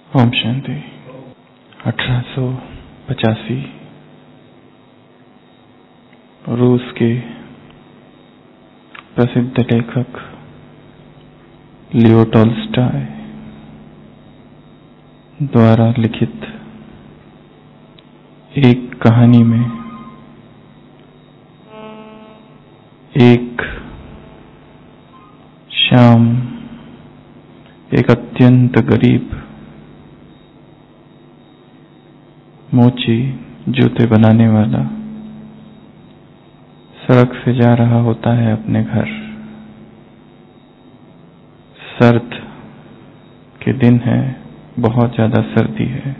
ओम शांति। 1885 रूस के प्रसिद्ध लेखक लियो टॉल्स्टॉय द्वारा लिखित एक कहानी में एक शाम एक अत्यंत गरीब मोची जूते बनाने वाला सड़क से जा रहा होता है अपने घर। सर्द के दिन है, बहुत ज्यादा सर्दी है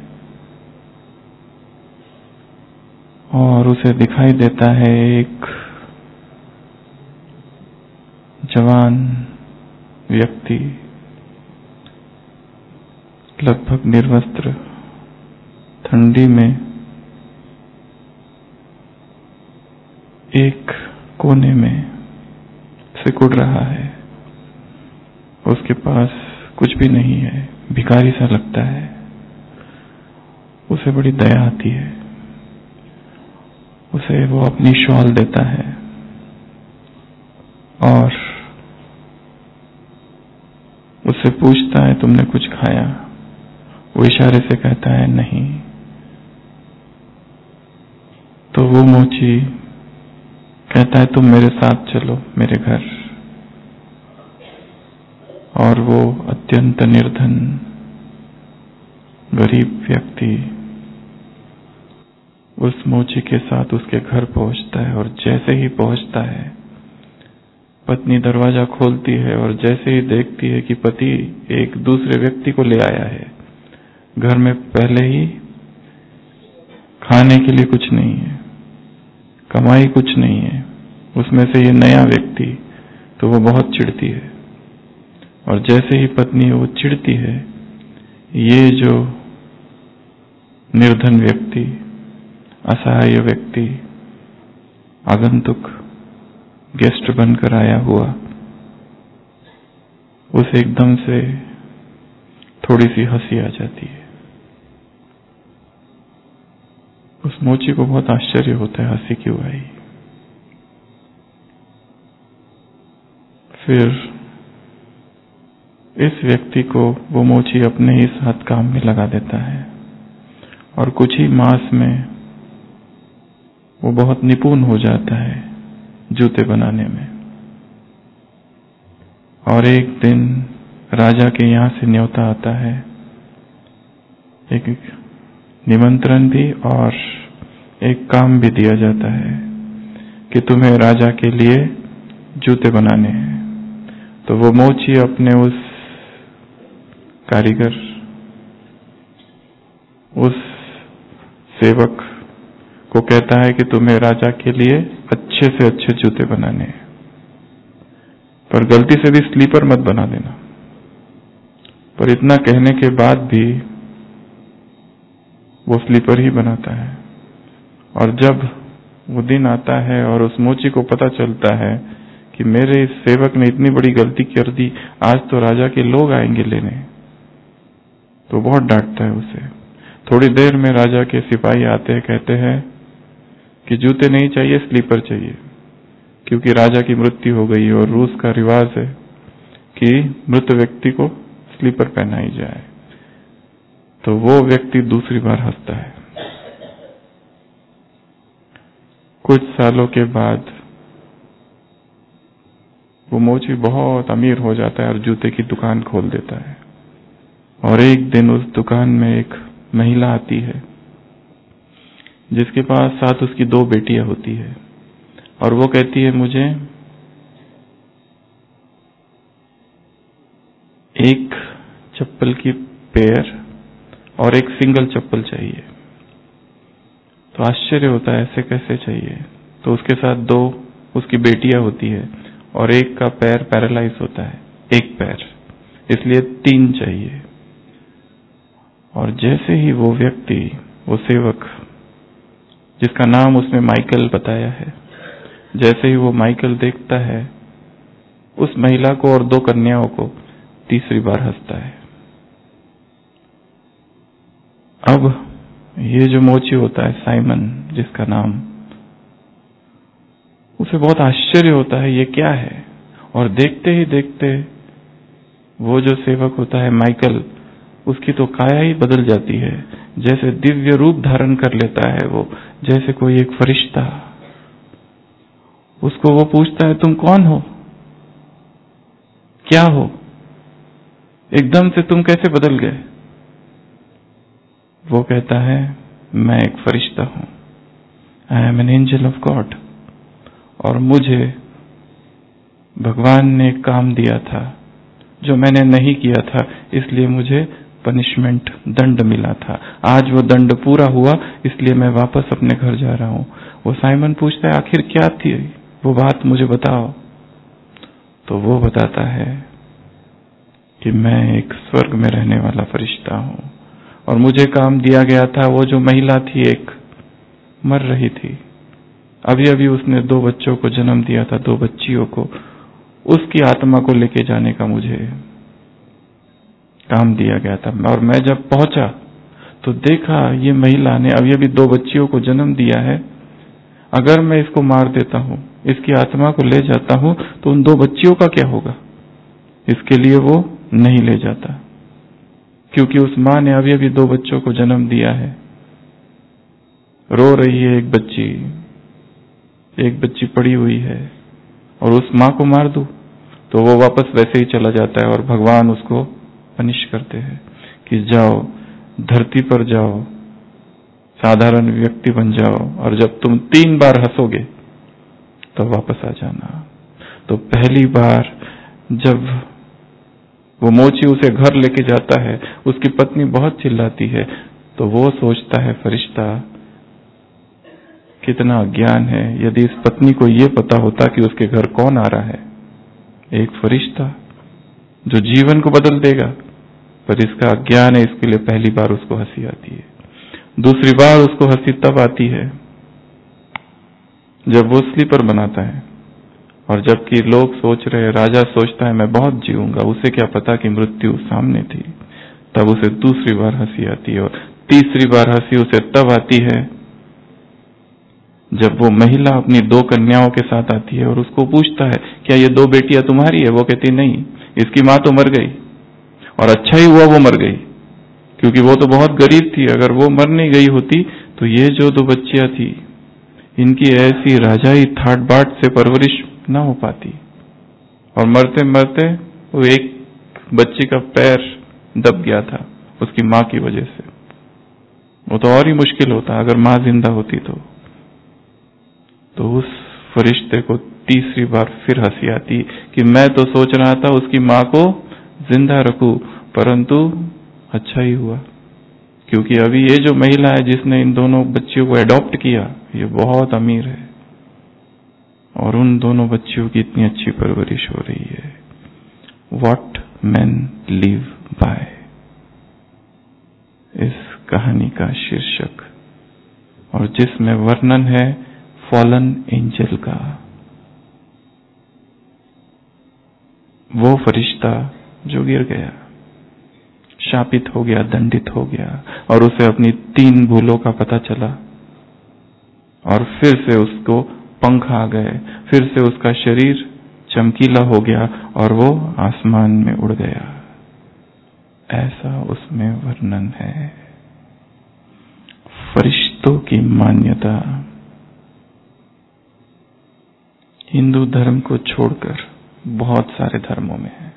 और उसे दिखाई देता है एक जवान व्यक्ति लगभग निर्वस्त्र ठंडी में एक कोने में सिकुड़ रहा है। उसके पास कुछ भी नहीं है, भिखारी सा लगता है। उसे बड़ी दया आती है, उसे वो अपनी शॉल देता है और उससे पूछता है तुमने कुछ खाया? वो इशारे से कहता है नहीं। तो वो मोची कहता है तुम मेरे साथ चलो मेरे घर। और वो अत्यंत निर्धन गरीब व्यक्ति उस मोची के साथ उसके घर पहुंचता है और जैसे ही पहुंचता है पत्नी दरवाजा खोलती है और जैसे ही देखती है कि पति एक दूसरे व्यक्ति को ले आया है, घर में पहले ही खाने के लिए कुछ नहीं है, कमाई कुछ नहीं है, उसमें से ये नया व्यक्ति, तो वो बहुत चिढ़ती है। और जैसे ही पत्नी वो चिढ़ती है, ये जो निर्धन व्यक्ति, असहाय व्यक्ति, आगंतुक गेस्ट बनकर आया हुआ, उसे एकदम से थोड़ी सी हंसी आ जाती है। उस मोची को बहुत आश्चर्य होता है हंसी क्यों आई। फिर इस व्यक्ति को वो मोची अपने ही साथ काम में लगा देता है और कुछ ही मास में वो बहुत निपुण हो जाता है जूते बनाने में। और एक दिन राजा के यहाँ से न्योता आता है, एक निमंत्रण भी और एक काम भी दिया जाता है कि तुम्हें राजा के लिए जूते बनाने हैं। तो वो मोची अपने उस कारीगर, उस सेवक को कहता है कि तुम्हें राजा के लिए अच्छे से अच्छे जूते बनाने हैं, पर गलती से भी स्लीपर मत बना देना। पर इतना कहने के बाद भी वो स्लीपर ही बनाता है। और जब वो दिन आता है और उस मोची को पता चलता है कि मेरे इस सेवक ने इतनी बड़ी गलती कर दी, आज तो राजा के लोग आएंगे लेने, तो बहुत डांटता है उसे। थोड़ी देर में राजा के सिपाही आते हैं, कहते हैं कि जूते नहीं चाहिए, स्लीपर चाहिए, क्योंकि राजा की मृत्यु हो गई और रूस का रिवाज है कि मृत व्यक्ति को स्लीपर पहनाई जाए। तो वो व्यक्ति दूसरी बार हंसता है। कुछ सालों के बाद वो मोची बहुत अमीर हो जाता है और जूते की दुकान खोल देता है। और एक दिन उस दुकान में एक महिला आती है जिसके पास साथ उसकी 2 बेटियां होती है और वो कहती है मुझे एक चप्पल की पेयर और एक सिंगल चप्पल चाहिए। तो आश्चर्य होता है ऐसे कैसे चाहिए। तो उसके साथ 2 उसकी बेटियां होती है और एक का पैर पैरालाइज होता है, एक पैर, इसलिए 3 चाहिए। और जैसे ही वो व्यक्ति, वो सेवक जिसका नाम उसने माइकल बताया है, जैसे ही वो माइकल देखता है उस महिला को और 2 कन्याओं को, तीसरी बार हंसता है। अब ये जो मोची होता है साइमन जिसका नाम, उसे बहुत आश्चर्य होता है ये क्या है, और देखते ही देखते वो जो सेवक होता है माइकल, उसकी तो काया ही बदल जाती है, जैसे दिव्य रूप धारण कर लेता है वो, जैसे कोई एक फरिश्ता। उसको वो पूछता है तुम कौन हो, क्या हो, एकदम से तुम कैसे बदल गए? वो कहता है मैं एक फरिश्ता हूं, I am an angel of God, और मुझे भगवान ने काम दिया था जो मैंने नहीं किया था, इसलिए मुझे पनिशमेंट, दंड मिला था। आज वो दंड पूरा हुआ, इसलिए मैं वापस अपने घर जा रहा हूं। वो साइमन पूछता है आखिर क्या थी वो बात, मुझे बताओ। तो वो बताता है कि मैं एक स्वर्ग में रहने वाला फरिश्ता हूं, और मुझे काम दिया गया था, वो जो महिला थी एक मर रही थी, अभी अभी उसने 2 बच्चों को जन्म दिया था, 2 बच्चियों को, उसकी आत्मा को लेके जाने का मुझे काम दिया गया था। और मैं जब पहुंचा तो देखा ये महिला ने अभी अभी 2 बच्चियों को जन्म दिया है, अगर मैं इसको मार देता हूं, इसकी आत्मा को ले जाता हूं, तो उन 2 बच्चियों का क्या होगा? इसके लिए वो नहीं ले जाता, क्योंकि उस मां ने अभी अभी 2 बच्चों को जन्म दिया है। रो रही है एक बच्ची पड़ी हुई है, और उस मां को मार दूं तो वो वापस वैसे ही चला जाता है, और भगवान उसको पनिश करते हैं कि जाओ धरती पर जाओ, साधारण व्यक्ति बन जाओ, और जब तुम 3 बार हंसोगे तो वापस आ जाना। तो पहली बार जब वो मोची उसे घर लेके जाता है, उसकी पत्नी बहुत चिल्लाती है, तो वो सोचता है फरिश्ता कितना अज्ञान है, यदि इस पत्नी को ये पता होता कि उसके घर कौन आ रहा है, एक फरिश्ता जो जीवन को बदल देगा, पर इसका अज्ञान है, इसके लिए पहली बार उसको हंसी आती है। दूसरी बार उसको हंसी तब आती है जब वो स्लीपर बनाता है, और जबकि लोग सोच रहे, राजा सोचता है मैं बहुत जीऊंगा, उसे क्या पता कि मृत्यु सामने थी, तब उसे दूसरी बार हंसी आती है। और तीसरी बार हंसी उसे तब आती है जब वो महिला अपनी 2 कन्याओं के साथ आती है और उसको पूछता है क्या ये 2 बेटियां तुम्हारी है? वो कहती नहीं, इसकी मां तो मर गई, और अच्छा ही हुआ वो मर गई, क्योंकि वो तो बहुत गरीब थी, अगर वो मर नहीं गई होती तो ये जो 2 बच्चियां थी इनकी ऐसी राजाई ठाट बाट से परवरिश ना हो पाती, और मरते मरते वो एक बच्ची का पैर दब गया था उसकी मां की वजह से। वो तो और ही मुश्किल होता अगर मां जिंदा होती तो उस फरिश्ते को तीसरी बार फिर हंसी आती कि मैं तो सोच रहा था उसकी मां को जिंदा रखूं, परंतु अच्छा ही हुआ, क्योंकि अभी ये जो महिला है जिसने इन दोनों बच्चियों को एडॉप्ट किया, ये बहुत अमीर है, और उन दोनों बच्चियों की इतनी अच्छी परवरिश हो रही है। व्हाट मेन लिव बाय, इस कहानी का शीर्षक, और जिसमें वर्णन है फॉलन एंजल का। वो फरिश्ता जो गिर गया, शापित हो गया, दंडित हो गया, और उसे अपनी 3 भूलों का पता चला, और फिर से उसको पंख आ गए, फिर से उसका शरीर चमकीला हो गया और वो आसमान में उड़ गया। ऐसा उसमें वर्णन है। फरिश्तों की मान्यता हिंदू धर्म को छोड़कर बहुत सारे धर्मों में है,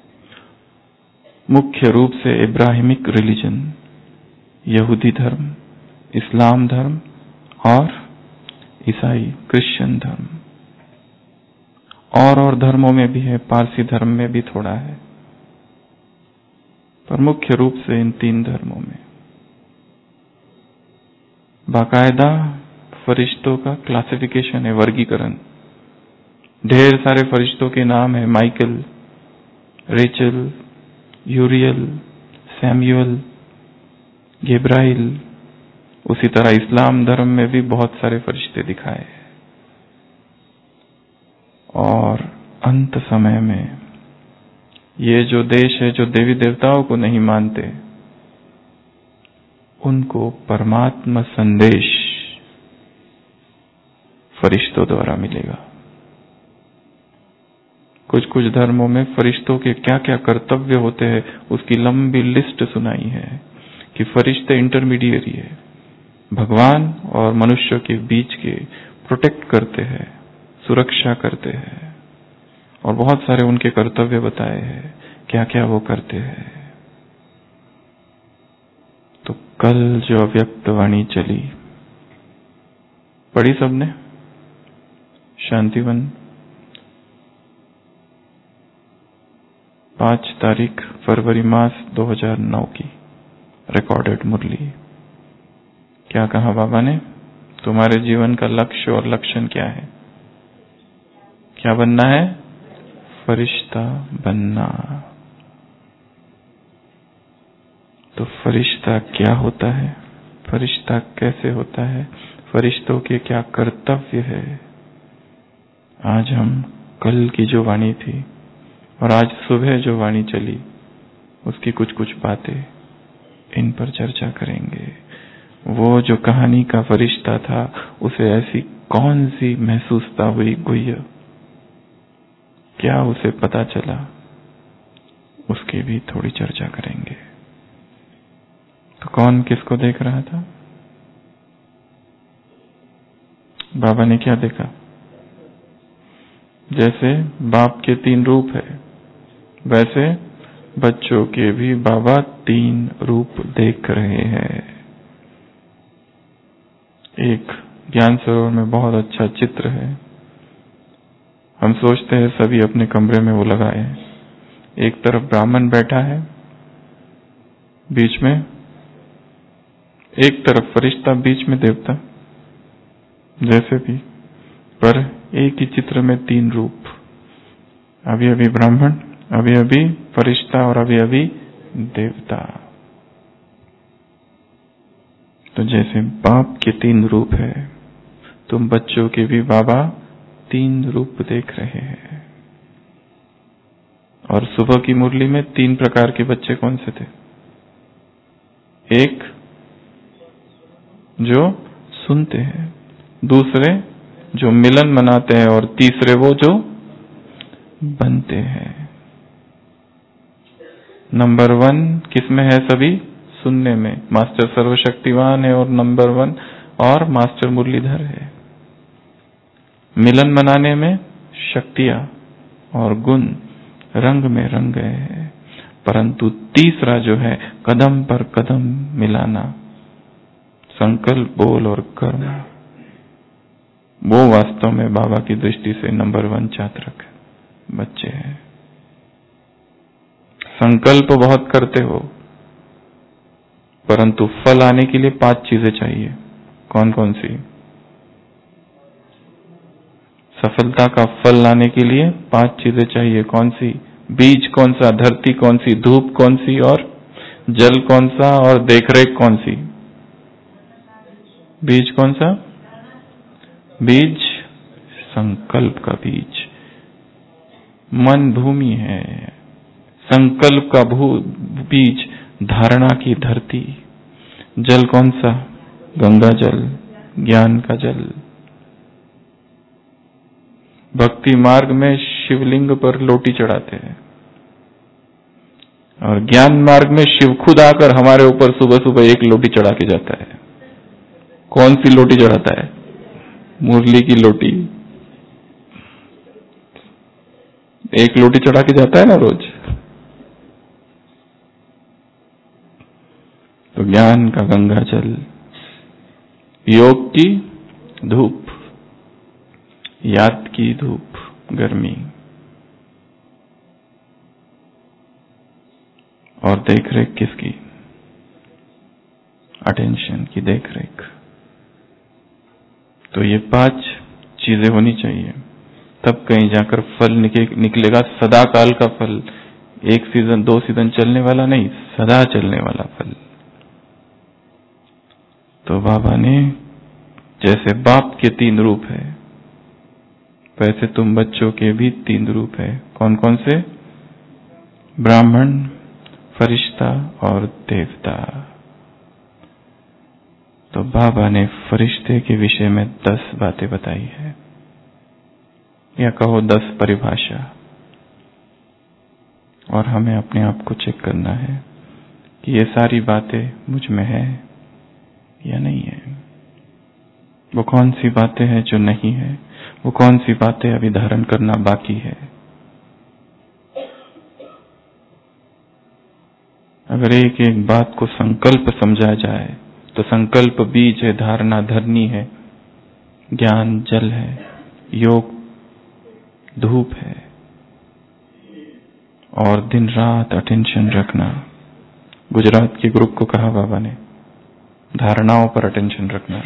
मुख्य रूप से इब्राहिमिक रिलीजन, यहूदी धर्म, इस्लाम धर्म और ईसाई क्रिश्चियन धर्म, और धर्मों में भी है, पारसी धर्म में भी थोड़ा है, पर मुख्य रूप से इन 3 धर्मों में बाकायदा फरिश्तों का क्लासिफिकेशन है, वर्गीकरण। ढेर सारे फरिश्तों के नाम है, Michael, Rachel, Uriel, Samuel, Gabriel. उसी तरह इस्लाम धर्म में भी बहुत सारे फरिश्ते दिखाए। और अंत समय में ये जो देश है जो देवी देवताओं को नहीं मानते, उनको परमात्मा संदेश फरिश्तों द्वारा मिलेगा। कुछ कुछ धर्मों में फरिश्तों के क्या क्या कर्तव्य होते हैं उसकी लंबी लिस्ट सुनाई है कि फरिश्ते इंटरमीडिएरी है, भगवान और मनुष्य के बीच के प्रोटेक्ट करते हैं, सुरक्षा करते हैं, और बहुत सारे उनके कर्तव्य बताए हैं, क्या क्या वो करते हैं। तो कल जो अव्यक्त वाणी चली, पढ़ी सबने? शांतिवन 5 तारीख फरवरी मास 2009 की रिकॉर्डेड मुरली। क्या कहा बाबा ने? तुम्हारे जीवन का लक्ष्य और लक्षण क्या है? क्या बनना है? फरिश्ता बनना। तो फरिश्ता क्या होता है? फरिश्ता कैसे होता है? फरिश्तों के क्या कर्तव्य है? आज हम कल की जो वाणी थी और आज सुबह जो वाणी चली उसकी कुछ कुछ बातें इन पर चर्चा करेंगे। वो जो कहानी का फरिश्ता था उसे ऐसी कौन सी महसूसता हुई गुह्य, क्या उसे पता चला, उसकी भी थोड़ी चर्चा करेंगे। तो कौन किसको देख रहा था? बाबा ने क्या देखा? जैसे बाप के 3 रूप है वैसे बच्चों के भी बाबा 3 रूप देख रहे हैं। एक ज्ञान सरोवर में बहुत अच्छा चित्र है, हम सोचते हैं सभी अपने कमरे में वो लगाए हैं। एक तरफ ब्राह्मण बैठा है, बीच में एक तरफ फरिश्ता, बीच में देवता, जैसे भी, पर एक ही चित्र में 3 रूप, अभी अभी ब्राह्मण, अभी अभी फरिश्ता और अभी अभी देवता। तो जैसे बाप के 3 रूप है, तुम बच्चों के भी बाबा 3 रूप देख रहे हैं। और सुबह की मुरली में 3 प्रकार के बच्चे कौन से थे? एक जो सुनते हैं, दूसरे जो मिलन मनाते हैं, और तीसरे वो जो बनते हैं। नंबर 1 किसमें है? सभी सुनने में, मास्टर सर्वशक्तिवान है और नंबर 1 और मास्टर मुरलीधर है। मिलन मनाने में शक्तियां और गुण रंग में रंग गए हैं, परंतु तीसरा जो है कदम पर कदम मिलाना, संकल्प, बोल और कर्म, वो वास्तव में बाबा की दृष्टि से नंबर 1 छात्रक बच्चे हैं। संकल्प बहुत करते हो, परंतु फल आने के लिए 5 चीजें चाहिए। कौन कौन सी? सफलता का फल लाने के लिए 5 चीजें चाहिए। कौन सी? बीज कौन सा, धरती कौन सी, धूप कौन सी, और जल कौन सा, और देखरेख कौन सी? बीज कौन सा? बीज संकल्प का बीज। मन भूमि है, संकल्प का बीज धारणा की धरती। जल कौन सा? गंगा जल, ज्ञान का जल। भक्ति मार्ग में शिवलिंग पर लोटी चढ़ाते हैं, और ज्ञान मार्ग में शिव खुद आकर हमारे ऊपर सुबह सुबह एक लोटी चढ़ा के जाता है। कौन सी लोटी चढ़ाता है? मुरली की लोटी। एक लोटी चढ़ा के जाता है ना रोज। तो ज्ञान का गंगा जल, योग की धूप, याद की धूप, गर्मी, और देखरेख किसकी? अटेंशन की देखरेख। तो ये 5 चीजें होनी चाहिए, तब कहीं जाकर फल निकलेगा। सदा काल का फल, 1 सीजन 2 सीजन चलने वाला नहीं, सदा चलने वाला फल। तो बाबा ने जैसे बाप के 3 रूप है, वैसे तुम बच्चों के भी 3 रूप है। कौन कौन से? ब्राह्मण, फरिश्ता और देवता। बाबा ने फरिश्ते के विषय में 10 बातें बताई है, या कहो 10 परिभाषा, और हमें अपने आप को चेक करना है कि ये सारी बातें मुझ में है या नहीं है। वो कौन सी बातें हैं जो नहीं है, वो कौन सी बातें अभी धारण करना बाकी है। अगर एक एक बात को संकल्प समझा जाए तो संकल्प बीज है, धारणा धरनी है, ज्ञान जल है, योग धूप है, और दिन रात अटेंशन रखना। गुजरात के ग्रुप को कहा बाबा ने, धारणाओं पर अटेंशन रखना।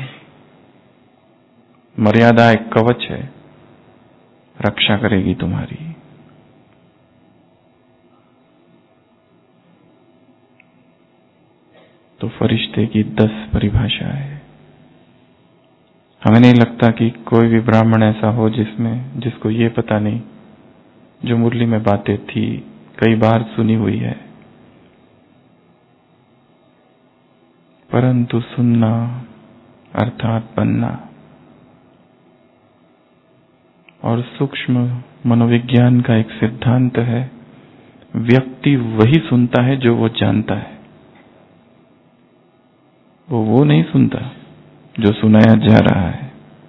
मर्यादा एक कवच है, रक्षा करेगी तुम्हारी। तो फरिश्ते की 10 परिभाषा है। हमें नहीं लगता कि कोई भी ब्राह्मण ऐसा हो जिसको ये पता नहीं, जो मुरली में बातें थी कई बार सुनी हुई है, परंतु सुनना अर्थात बनना। और सूक्ष्म मनोविज्ञान का एक सिद्धांत है, व्यक्ति वही सुनता है जो वो जानता है। वो नहीं सुनता जो सुनाया जा रहा है,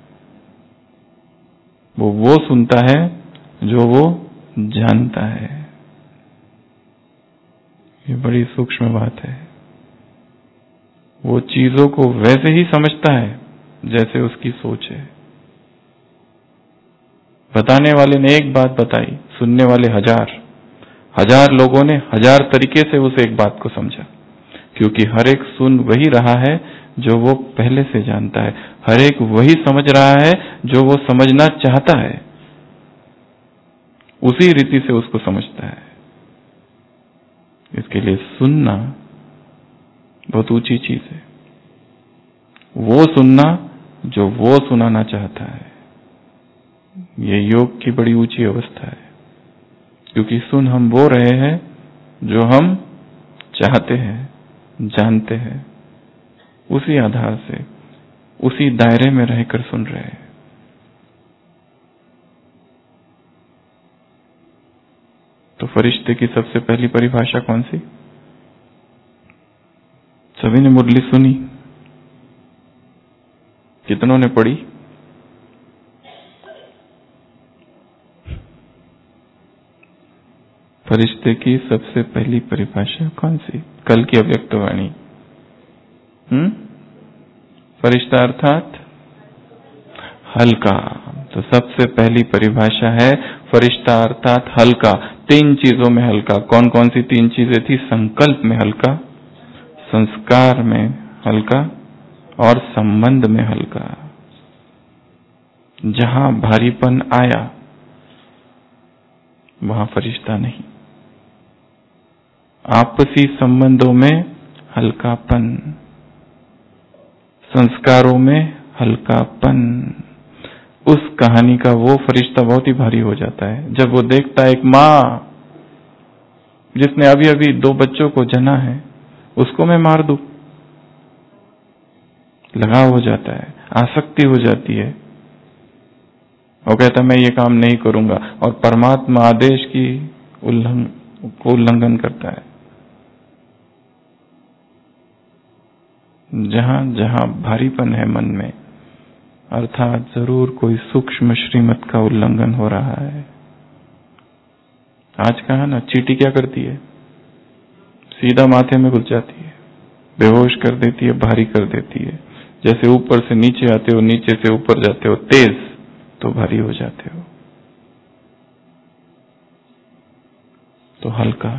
वो सुनता है जो वो जानता है। ये बड़ी सूक्ष्म बात है। वो चीजों को वैसे ही समझता है जैसे उसकी सोच है। बताने वाले ने एक बात बताई, सुनने वाले 1000 लोगों ने 1000 तरीके से उस एक बात को समझा, क्योंकि हर एक सुन वही रहा है जो वो पहले से जानता है, हर एक वही समझ रहा है जो वो समझना चाहता है, उसी रीति से उसको समझता है। इसके लिए सुनना बहुत ऊंची चीज है, वो सुनना जो वो सुनाना चाहता है। ये योग की बड़ी ऊंची अवस्था है, क्योंकि सुन हम वो रहे हैं जो हम चाहते हैं, जानते हैं, उसी आधार से, उसी दायरे में रहकर सुन रहे हैं। तो फरिश्ते की सबसे पहली परिभाषा कौन सी? सभी ने मुरली सुनी, कितनों ने पढ़ी? फरिश्ते की सबसे पहली परिभाषा कौन सी? कल की अव्यक्तवाणी। फरिश्ता अर्थात हल्का। तो सबसे पहली परिभाषा है फरिश्ता अर्थात हल्का। 3 चीजों में हल्का। कौन कौन सी 3 चीजें थी? संकल्प में हल्का, संस्कार में हल्का और संबंध में हल्का। जहां भारीपन आया वहां फरिश्ता नहीं। आपसी संबंधों में हल्कापन, संस्कारों में हल्कापन। उस कहानी का वो फरिश्ता बहुत ही भारी हो जाता है जब वो देखता है एक माँ जिसने अभी अभी 2 बच्चों को जना है, उसको मैं मार दूं। लगाव हो जाता है, आसक्ति हो जाती है। वो कहता मैं ये काम नहीं करूंगा, और परमात्मा आदेश की उल्लंघन करता है। जहां जहां भारीपन है मन में, अर्थात जरूर कोई सूक्ष्म श्रीमत का उल्लंघन हो रहा है। आज कहा ना, चींटी क्या करती है? सीधा माथे में घुस जाती है, बेहोश कर देती है, भारी कर देती है। जैसे ऊपर से नीचे आते हो, नीचे से ऊपर जाते हो तेज, तो भारी हो जाते हो। तो हल्का।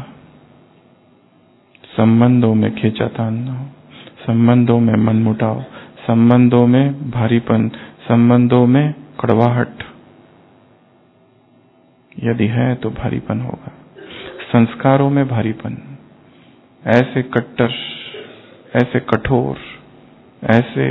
संबंधों में खींचातान न हो, संबंधों में मनमुटाव, संबंधों में भारीपन, संबंधों में कड़वाहट यदि है तो भारीपन होगा। संस्कारों में भारीपन, ऐसे कट्टर, ऐसे कठोर, ऐसे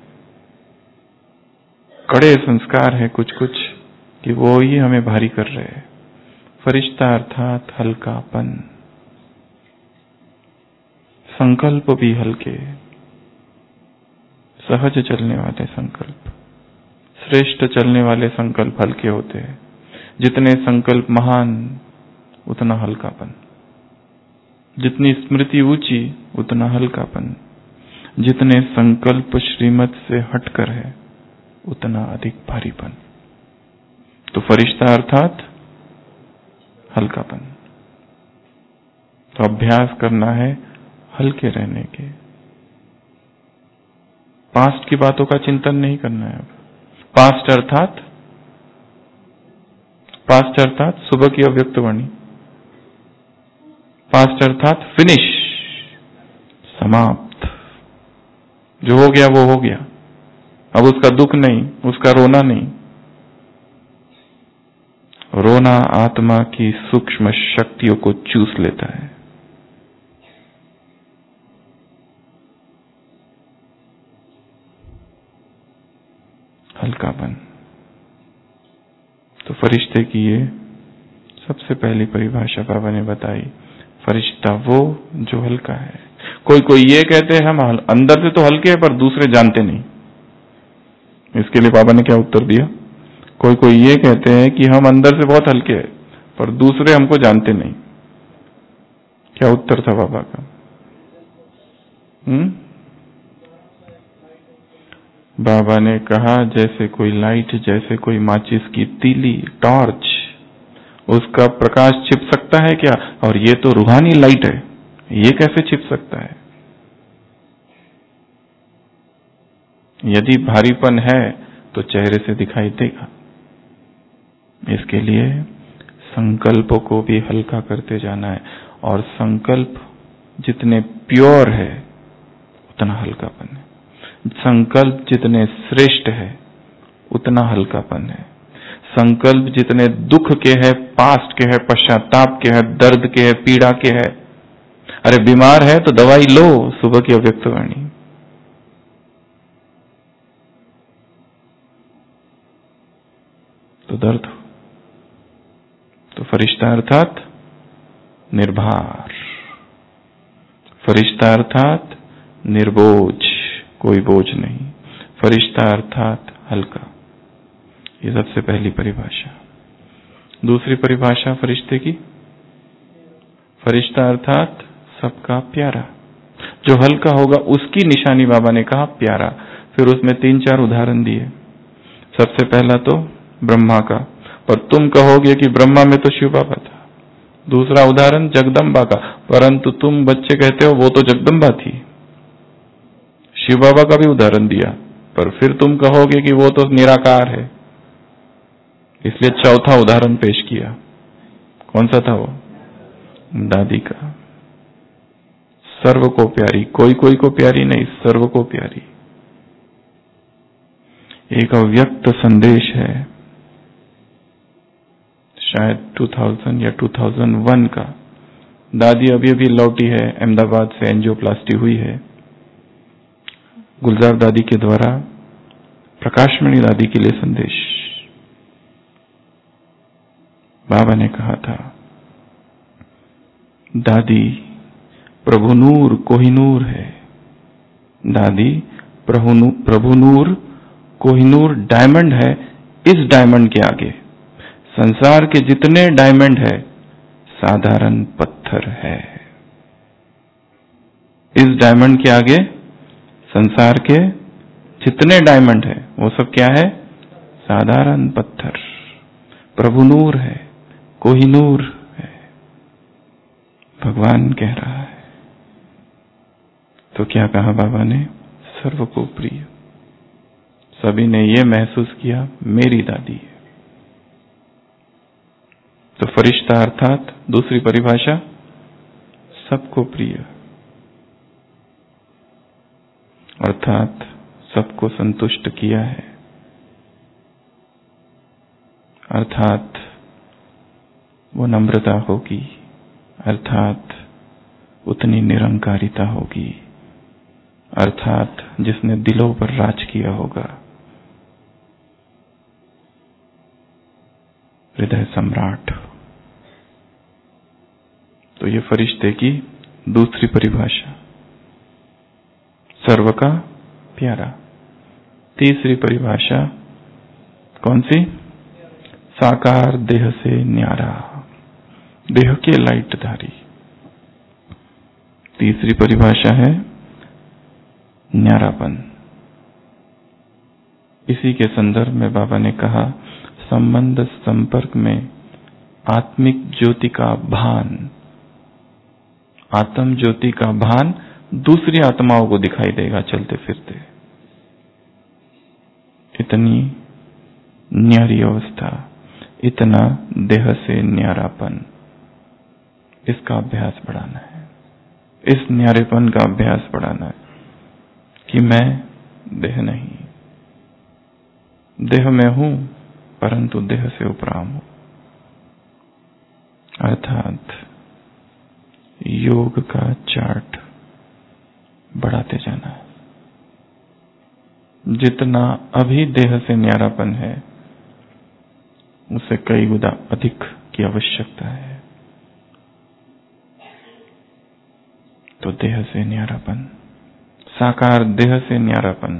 कड़े संस्कार है कुछ कुछ कि वो ही हमें भारी कर रहे हैं। फरिश्ता अर्थात हल्कापन, संकल्प भी हल्के, सहज चलने वाले संकल्प, श्रेष्ठ चलने वाले संकल्प हल्के होते हैं। जितने संकल्प महान उतना हल्कापन, जितनी स्मृति ऊंची उतना हल्कापन, जितने संकल्प श्रीमत से हटकर है उतना अधिक भारीपन। तो फरिश्ता अर्थात हल्कापन। तो अभ्यास करना है हल्के रहने के, पास्ट की बातों का चिंतन नहीं करना है। अब पास्ट अर्थात सुबह की अव्यक्त वाणी, पास्ट अर्थात फिनिश, समाप्त। जो हो गया वो हो गया, अब उसका दुख नहीं, उसका रोना नहीं। रोना आत्मा की सूक्ष्म शक्तियों को चूस लेता है। हल्कापन। तो फरिश्ते की ये सबसे पहली परिभाषा बाबा ने बताई। फरिश्ता वो जो हल्का है। कोई ये कहते हैं हम अंदर से तो हल्के हैं पर दूसरे जानते नहीं। इसके लिए बाबा ने क्या उत्तर दिया? कोई ये कहते हैं कि हम अंदर से बहुत हल्के हैं पर दूसरे हमको जानते नहीं। क्या उत्तर था बाबा का? बाबा ने कहा जैसे कोई लाइट, जैसे कोई माचिस की तीली, टॉर्च, उसका प्रकाश छिप सकता है क्या? और ये तो रूहानी लाइट है, ये कैसे छिप सकता है? यदि भारीपन है तो चेहरे से दिखाई देगा। इसके लिए संकल्पों को भी हल्का करते जाना है, और संकल्प जितने प्योर है उतना हल्कापन है। संकल्प जितने श्रेष्ठ है उतना हल्कापन है। संकल्प जितने दुख के है, पास्ट के है, पश्चाताप के है, दर्द के है, पीड़ा के है। अरे बीमार है तो दवाई लो, सुबह की अव्यक्त वाणी। तो दर्द, तो फरिश्ता अर्थात निर्भर, फरिश्ता अर्थात निर्बोझ, कोई बोझ नहीं। फरिश्ता अर्थात हल्का। ये सबसे पहली परिभाषा। दूसरी परिभाषा फरिश्ते की, फरिश्ता अर्थात सबका प्यारा। जो हल्का होगा उसकी निशानी बाबा ने कहा प्यारा। फिर उसमें 3-4 उदाहरण दिए। सबसे पहला तो ब्रह्मा का, पर तुम कहोगे कि ब्रह्मा में तो शिव बाबा था। दूसरा उदाहरण जगदम्बा का, परंतु तुम बच्चे कहते हो वो तो जगदम्बा थी। शिव बाबा का भी उदाहरण दिया, पर फिर तुम कहोगे कि वो तो निराकार है, इसलिए चौथा उदाहरण पेश किया। कौन सा था वो? दादी का। सर्व को प्यारी, कोई को प्यारी नहीं, सर्व को प्यारी। एक अव्यक्त संदेश है, शायद 2000 या 2001 का। दादी अभी लौटी है अहमदाबाद से, एंजियोप्लास्टी हुई है। गुलजार दादी के द्वारा प्रकाशमणि दादी के लिए संदेश। बाबा ने कहा था, दादी प्रभु नूर कोहिनूर है। दादी प्रभु नूर कोहिनूर डायमंड है। इस डायमंड के आगे संसार के जितने डायमंड है साधारण पत्थर है। इस डायमंड के आगे संसार के जितने डायमंड है वो सब क्या है? साधारण पत्थर। प्रभु नूर है, कोहिनूर है, भगवान कह रहा है। तो क्या कहा बाबा ने? सर्व को प्रिय। सभी ने ये महसूस किया मेरी दादी है। तो फरिश्ता अर्थात दूसरी परिभाषा सबको प्रिय, अर्थात सबको संतुष्ट किया है, अर्थात वो नम्रता होगी, अर्थात उतनी निरंकारिता होगी, अर्थात जिसने दिलों पर राज किया होगा, हृदय सम्राट। तो ये फरिश्ते की दूसरी परिभाषा, सर्व का प्यारा। तीसरी परिभाषा कौन सी? साकार देह से न्यारा, देह के लाइटधारी। तीसरी परिभाषा है न्यारापन। इसी के संदर्भ में बाबा ने कहा, संबंध संपर्क में आत्मिक ज्योति का भान, आत्म ज्योति का भान दूसरी आत्माओं को दिखाई देगा चलते फिरते। इतनी न्यारी अवस्था, इतना देह से न्यारापन, इसका अभ्यास बढ़ाना है। इस न्यारेपन का अभ्यास बढ़ाना है कि मैं देह नहीं, देह में हूं परंतु देह से उपराम हूं। अर्थात योग का चार्ट बढ़ाते जाना है। जितना अभी देह से न्यारापन है उससे कई गुना अधिक की आवश्यकता है। तो देह से न्यारापन, साकार देह से न्यारापन,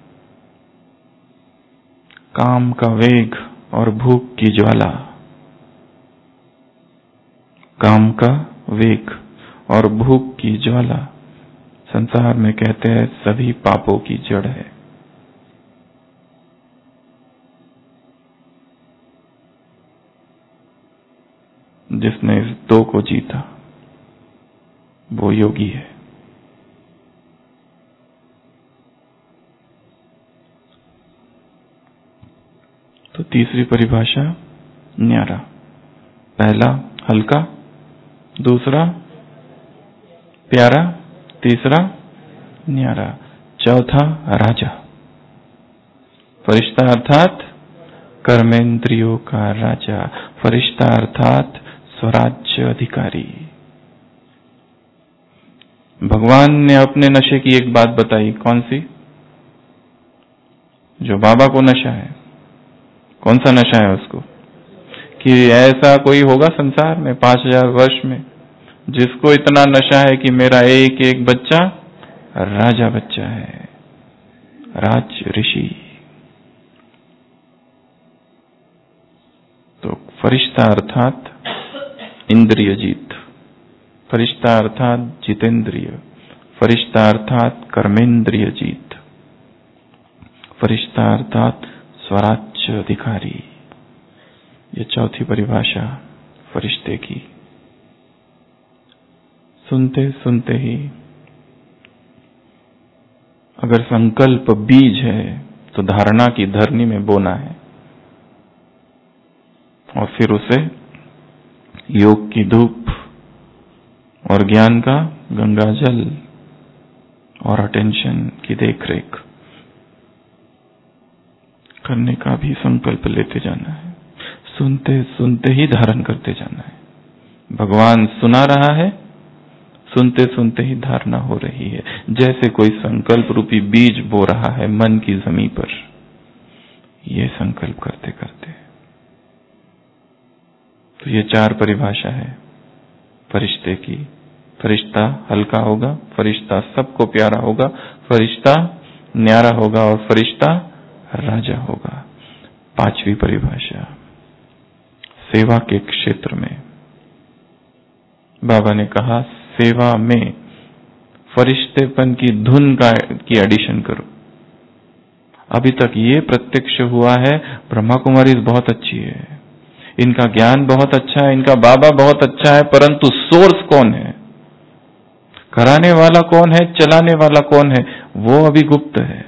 काम का वेग और भूख की ज्वाला, काम का वेग और भूख की ज्वाला संसार में कहते हैं सभी पापों की जड़ है। जिसने इस दो को जीता वो योगी है। तो तीसरी परिभाषा न्यारा, पहला हल्का, दूसरा प्यारा, तीसरा न्यारा, चौथा राजा। फरिश्ता अर्थात कर्मेंद्रियों का राजा, फरिश्ता अर्थात स्वराज्य अधिकारी। भगवान ने अपने नशे की एक बात बताई, कौन सी? जो बाबा को नशा है। कौन सा नशा है उसको? कि ऐसा कोई होगा संसार में 5000 वर्ष में जिसको इतना नशा है कि मेरा एक एक बच्चा राजा बच्चा है, राज ऋषि। तो फरिश्ता अर्थात इंद्रिय जीत, फरिश्ता अर्थात जितेंद्रिय, फरिश्ता अर्थात कर्मेंद्रिय जीत, फरिश्ता अर्थात स्वराज्य अधिकारी। ये चौथी परिभाषा फरिश्ते की। सुनते सुनते ही अगर संकल्प बीज है तो धारणा की धरनी में बोना है और फिर उसे योग की धूप और ज्ञान का गंगाजल और अटेंशन की देखरेख करने का भी संकल्प लेते जाना है। सुनते सुनते ही धारण करते जाना है। भगवान सुना रहा है, सुनते सुनते ही धारणा हो रही है। जैसे कोई संकल्प रूपी बीज बो रहा है मन की जमीन पर, ये संकल्प करते करते। तो ये 4 परिभाषा है फरिश्ते की। फरिश्ता हल्का होगा, फरिश्ता सबको प्यारा होगा, फरिश्ता न्यारा होगा और फरिश्ता राजा होगा। 5वीं परिभाषा सेवा के क्षेत्र में बाबा ने कहा, सेवा में फरिश्तेपन की धुन की एडिशन करो। अभी तक ये प्रत्यक्ष हुआ है ब्रह्मा कुमारी बहुत अच्छी है, इनका ज्ञान बहुत अच्छा है, इनका बाबा बहुत अच्छा है, परंतु सोर्स कौन है, कराने वाला कौन है, चलाने वाला कौन है, वो अभी गुप्त है।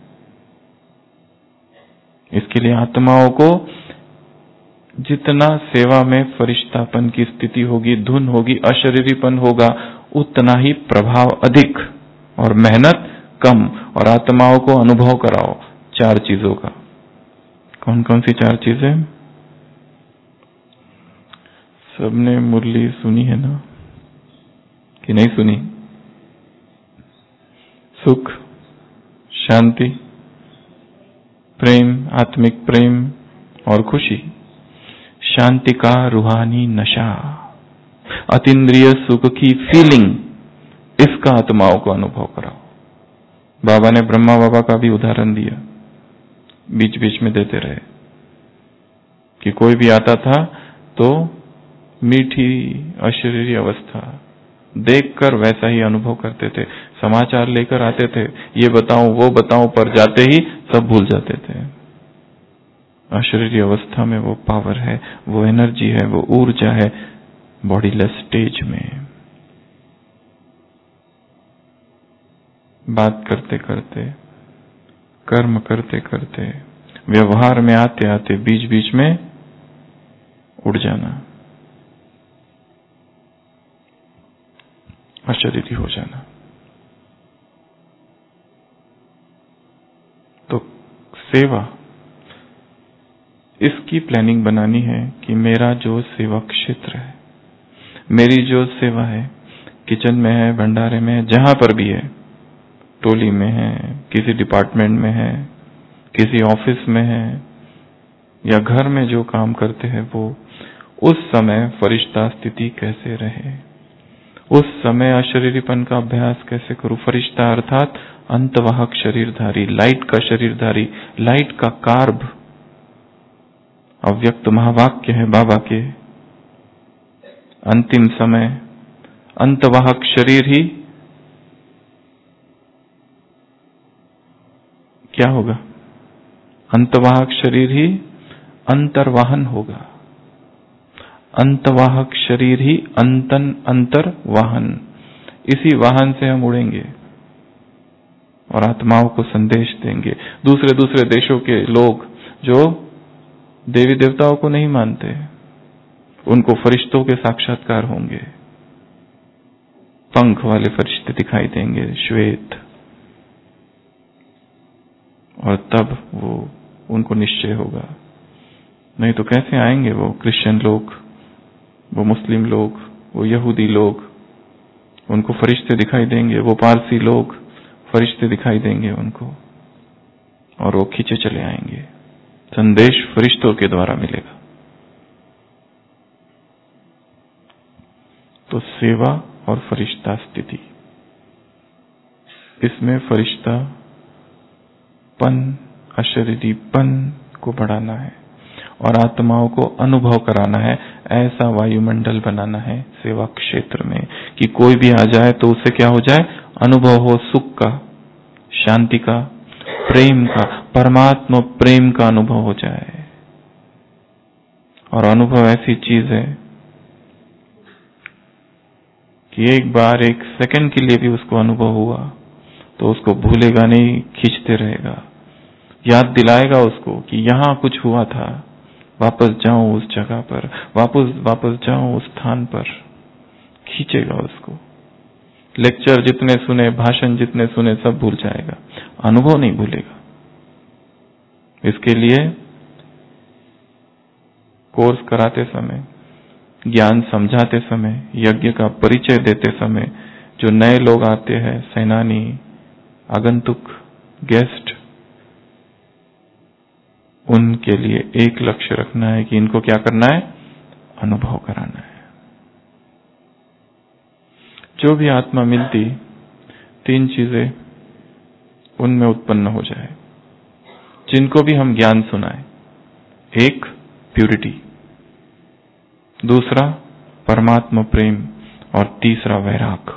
इसके लिए आत्माओं को जितना सेवा में फरिश्तापन की स्थिति होगी, धुन होगी, अशरीरीपन होगा, उतना ही प्रभाव अधिक और मेहनत कम। और आत्माओं को अनुभव कराओ 4 चीजों का। कौन कौन सी 4 चीजें? सबने मुरली सुनी है ना, कि नहीं सुनी? सुख, शांति, प्रेम, आत्मिक प्रेम और खुशी। शांति का रूहानी नशा, अतीन्द्रिय सुख की फीलिंग, इसका आत्माओं को अनुभव कराओ। बाबा ने ब्रह्मा बाबा का भी उदाहरण दिया। बीच बीच में देते रहे कि कोई भी आता था तो मीठी अशरीरी अवस्था देखकर वैसा ही अनुभव करते थे। समाचार लेकर आते थे, ये बताऊं वो बताऊं, पर जाते ही सब भूल जाते थे। अशरीरी अवस्था में वो पावर है, वो एनर्जी है, वो ऊर्जा है बॉडीलेस स्टेज में। बात करते करते, कर्म करते करते, व्यवहार में आते आते बीच बीच में उड़ जाना, अशरीरी हो जाना। तो सेवा, इसकी प्लानिंग बनानी है कि मेरा जो सेवा क्षेत्र है, मेरी जो सेवा है, किचन में है, भंडारे में है, जहां पर भी है, टोली में है, किसी डिपार्टमेंट में है, किसी ऑफिस में है, या घर में जो काम करते हैं, वो उस समय फरिश्ता स्थिति कैसे रहे, उस समय अशरीरीपन का अभ्यास कैसे करूं। फरिश्ता अर्थात अंतवाहक शरीरधारी, लाइट का शरीरधारी, लाइट का कार्ब, अव्यक्त महावाक्य है बाबा के। अंतिम समय अंतवाहक शरीर ही क्या होगा? अंतवाहक शरीर ही अंतर्वाहन होगा। अंतवाहक शरीर ही अंतर वाहन। इसी वाहन से हम उड़ेंगे और आत्माओं को संदेश देंगे। दूसरे दूसरे देशों के लोग जो देवी देवताओं को नहीं मानते, उनको फरिश्तों के साक्षात्कार होंगे, पंख वाले फरिश्ते दिखाई देंगे, श्वेत, और तब वो उनको निश्चय होगा। नहीं तो कैसे आएंगे वो क्रिश्चियन लोग, वो मुस्लिम लोग, वो यहूदी लोग, उनको फरिश्ते दिखाई देंगे, वो पारसी लोग फरिश्ते दिखाई देंगे उनको, और वो खींचे चले आएंगे। संदेश फरिश्तों के द्वारा मिलेगा। तो सेवा और फरिश्ता स्थिति, इसमें फरिश्तापन, अशरीरीपन को बढ़ाना है और आत्माओं को अनुभव कराना है। ऐसा वायुमंडल बनाना है सेवा क्षेत्र में कि कोई भी आ जाए तो उससे क्या हो जाए? अनुभव हो सुख का, शांति का, प्रेम का, परमात्मा प्रेम का अनुभव हो जाए। और अनुभव ऐसी चीज है कि एक बार, एक सेकंड के लिए भी उसको अनुभव हुआ तो उसको भूलेगा नहीं, खींचते रहेगा, याद दिलाएगा उसको कि यहां कुछ हुआ था, वापस जाऊं उस जगह पर, वापस जाऊं उस स्थान पर। खींचेगा उसको। लेक्चर जितने सुने, भाषण जितने सुने, सब भूल जाएगा, अनुभव नहीं भूलेगा। इसके लिए कोर्स कराते समय, ज्ञान समझाते समय, यज्ञ का परिचय देते समय जो नए लोग आते हैं, सेनानी, आगंतुक, गेस्ट, उनके लिए एक लक्ष्य रखना है कि इनको क्या करना है? अनुभव कराना है। जो भी आत्मा मिलती, 3 चीजें उनमें उत्पन्न हो जाए, जिनको भी हम ज्ञान सुनाएं। एक, प्यूरिटी, दूसरा परमात्मा प्रेम, और तीसरा वैराग।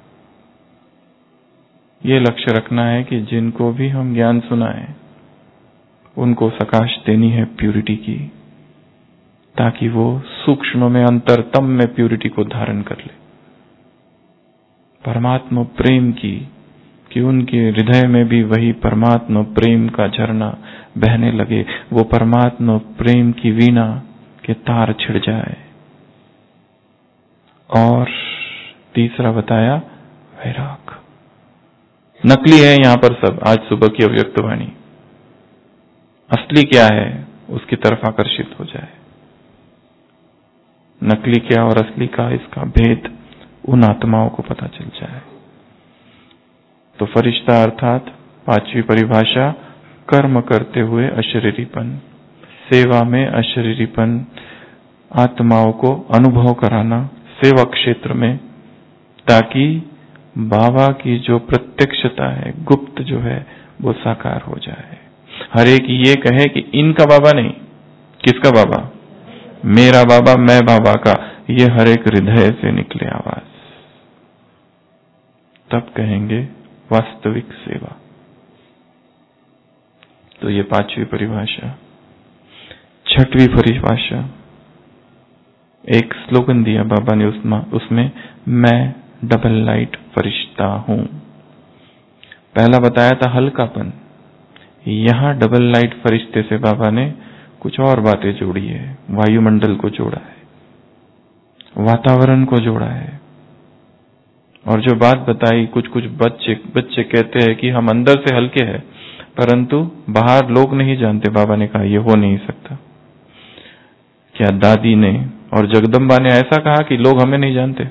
ये लक्ष्य रखना है कि जिनको भी हम ज्ञान सुनाएं, उनको सकाश देनी है प्यूरिटी की, ताकि वो सूक्ष्म में, अंतरतम में प्यूरिटी को धारण कर ले। परमात्मा प्रेम की, कि उनके हृदय में भी वही परमात्मा प्रेम का झरना बहने लगे, वो परमात्मा प्रेम की वीणा के तार छिड़ जाए। और तीसरा बताया वैराग। नकली है यहां पर सब, आज सुबह की अव्यक्त वाणी। असली क्या है उसकी तरफ आकर्षित हो जाए। नकली क्या और असली का, इसका भेद उन आत्माओं को पता चल जाए। तो फरिश्ता अर्थात 5वीं परिभाषा, कर्म करते हुए अशरीरीपन, सेवा में अशरीरीपन, आत्माओं को अनुभव कराना सेवा क्षेत्र में, ताकि बाबा की जो प्रत्यक्षता है, गुप्त जो है, वो साकार हो जाए। हर एक ये कहे कि इनका बाबा नहीं, किसका बाबा? मेरा बाबा, मैं बाबा का। ये हर एक हृदय से निकले आवाज, तब कहेंगे वास्तविक सेवा। तो ये 5वीं परिभाषा। 6वीं परिभाषा, एक स्लोगन दिया बाबा ने उसमें, मैं डबल लाइट फरिश्ता हूं। पहला बताया था हल्कापन, यहां डबल लाइट फरिश्ते से बाबा ने कुछ और बातें जोड़ी है। वायुमंडल को जोड़ा है, वातावरण को जोड़ा है, और जो बात बताई, कुछ कुछ बच्चे कहते हैं कि हम अंदर से हल्के हैं, परंतु बाहर लोग नहीं जानते। बाबा ने कहा ये हो नहीं सकता। क्या दादी ने और जगदम्बा ने ऐसा कहा कि लोग हमें नहीं जानते?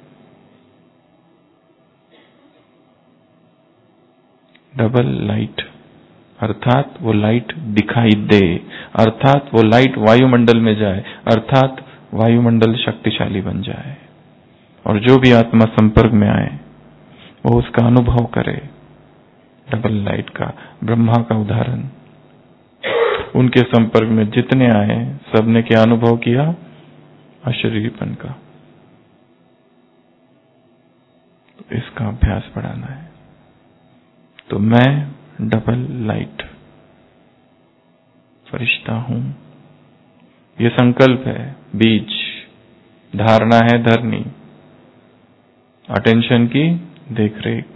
डबल लाइट अर्थात वो लाइट दिखाई दे, अर्थात वो लाइट वायुमंडल में जाए, अर्थात वायुमंडल शक्तिशाली बन जाए, और जो भी आत्मा संपर्क में आए वो उसका अनुभव करे। डबल लाइट का, ब्रह्मा का उदाहरण, उनके संपर्क में जितने आए सबने क्या अनुभव किया? अशरीरीपन का। तो इसका अभ्यास बढ़ाना है। तो मैं डबल लाइट फरिश्ता हूं, ये संकल्प है, बीज। धारणा है धरनी, अटेंशन की देखरेख।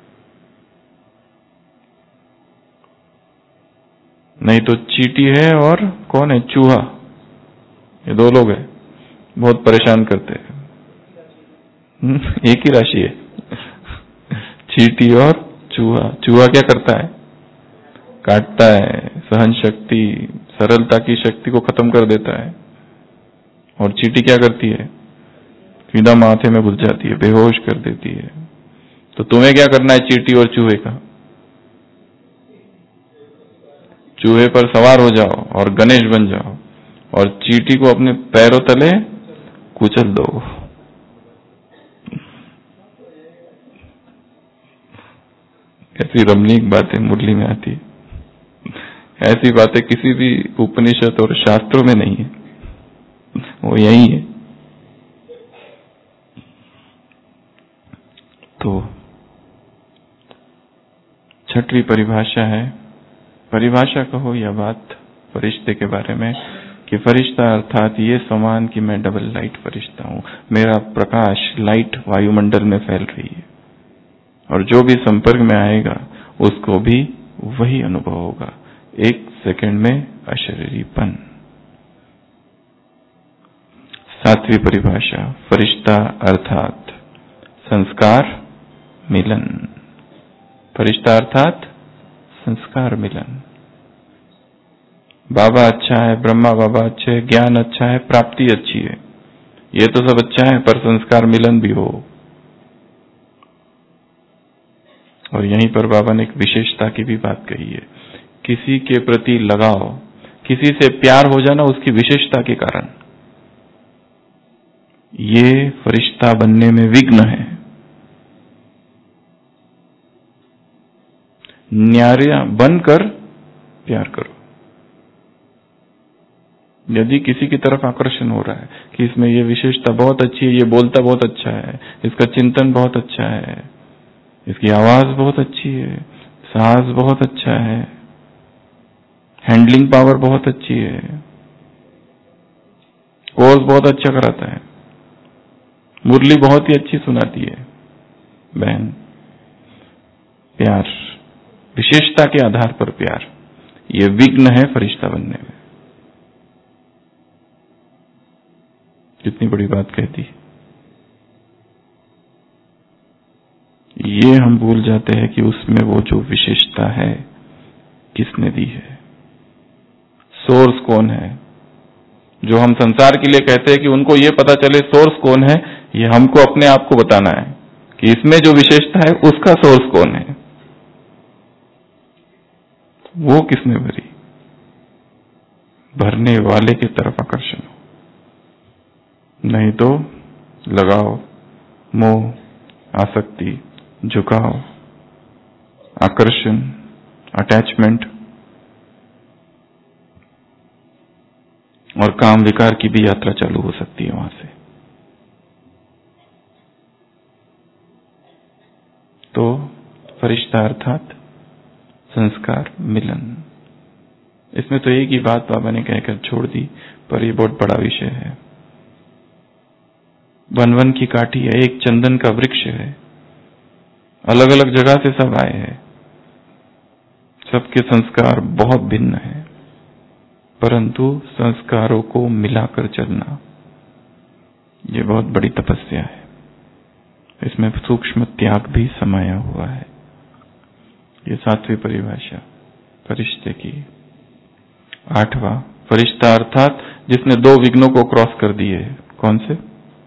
नहीं तो चींटी है और कौन है? चूहा। ये 2 लोग हैं, बहुत परेशान करते हैं। एक ही राशि है, चींटी और चूहा। चूहा क्या करता है? काटता है, सहन शक्ति, सरलता की शक्ति को खत्म कर देता है। और चींटी क्या करती है? सीधा माथे में घुस जाती है, बेहोश कर देती है। तो तुम्हें क्या करना है चींटी और चूहे का? चूहे पर सवार हो जाओ और गणेश बन जाओ, और चींटी को अपने पैरों तले कुचल दो। ऐसी रमणीक बातें मुरली में आती है, ऐसी बातें किसी भी उपनिषद और शास्त्रों में नहीं है, वो यही है। तो 6वीं परिभाषा है, परिभाषा कहो या बात फरिश्ते के बारे में, कि फरिश्ता अर्थात ये समान कि मैं डबल लाइट फरिश्ता हूं। मेरा प्रकाश, लाइट वायुमंडल में फैल रही है, और जो भी संपर्क में आएगा उसको भी वही अनुभव होगा, 1 सेकंड में अशरीरीपन। 7वीं परिभाषा, फरिश्ता अर्थात संस्कार मिलन। फरिश्ता अर्थात संस्कार मिलन। बाबा अच्छा है, ब्रह्मा बाबा अच्छे है, ज्ञान अच्छा है, प्राप्ति अच्छी है, ये तो सब अच्छा है, पर संस्कार मिलन भी हो। और यहीं पर बाबा ने एक विशेषता की भी बात कही है, किसी के प्रति लगाव, किसी से प्यार हो जाना उसकी विशेषता के कारण, ये फरिश्ता बनने में विघ्न है। न्यारा बनकर प्यार करो। यदि किसी की तरफ आकर्षण हो रहा है कि इसमें ये विशेषता बहुत अच्छी है, ये बोलता बहुत अच्छा है, इसका चिंतन बहुत अच्छा है, इसकी आवाज बहुत अच्छी है, साहस बहुत अच्छा है, हैंडलिंग पावर बहुत अच्छी है, कोर्स बहुत अच्छा कराता है, मुरली बहुत ही अच्छी सुनाती है, बहन, प्यार, विशेषता के आधार पर प्यार, ये विघ्न है फरिश्ता बनने में। कितनी बड़ी बात कहती है। ये हम भूल जाते हैं कि उसमें वो जो विशेषता है किसने दी है, सोर्स कौन है। जो हम संसार के लिए कहते हैं कि उनको ये पता चले सोर्स कौन है, ये हमको अपने आप को बताना है कि इसमें जो विशेषता है उसका सोर्स कौन है, वो किसने भरी। भरने वाले की तरफ आकर्षण हो, नहीं तो लगाव, मोह, आसक्ति, झुकाव, आकर्षण, अटैचमेंट, और काम विकार की भी यात्रा चालू हो सकती है वहां से। तो फरिश्ता अर्थात संस्कार मिलन, इसमें तो एक ही बात बाबा ने कहकर छोड़ दी, पर ये बहुत बड़ा विषय है। वन वन की काठी है, एक चंदन का वृक्ष है, अलग अलग जगह से सब आए हैं, सबके संस्कार बहुत भिन्न है, परंतु संस्कारों को मिलाकर चलना ये बहुत बड़ी तपस्या है। इसमें सूक्ष्म त्याग भी समाया हुआ है। ये 7वीं परिभाषा फरिश्ते की। 8वां, फरिश्ता अर्थात जिसने 2 विघ्नों को क्रॉस कर दिए। कौन से?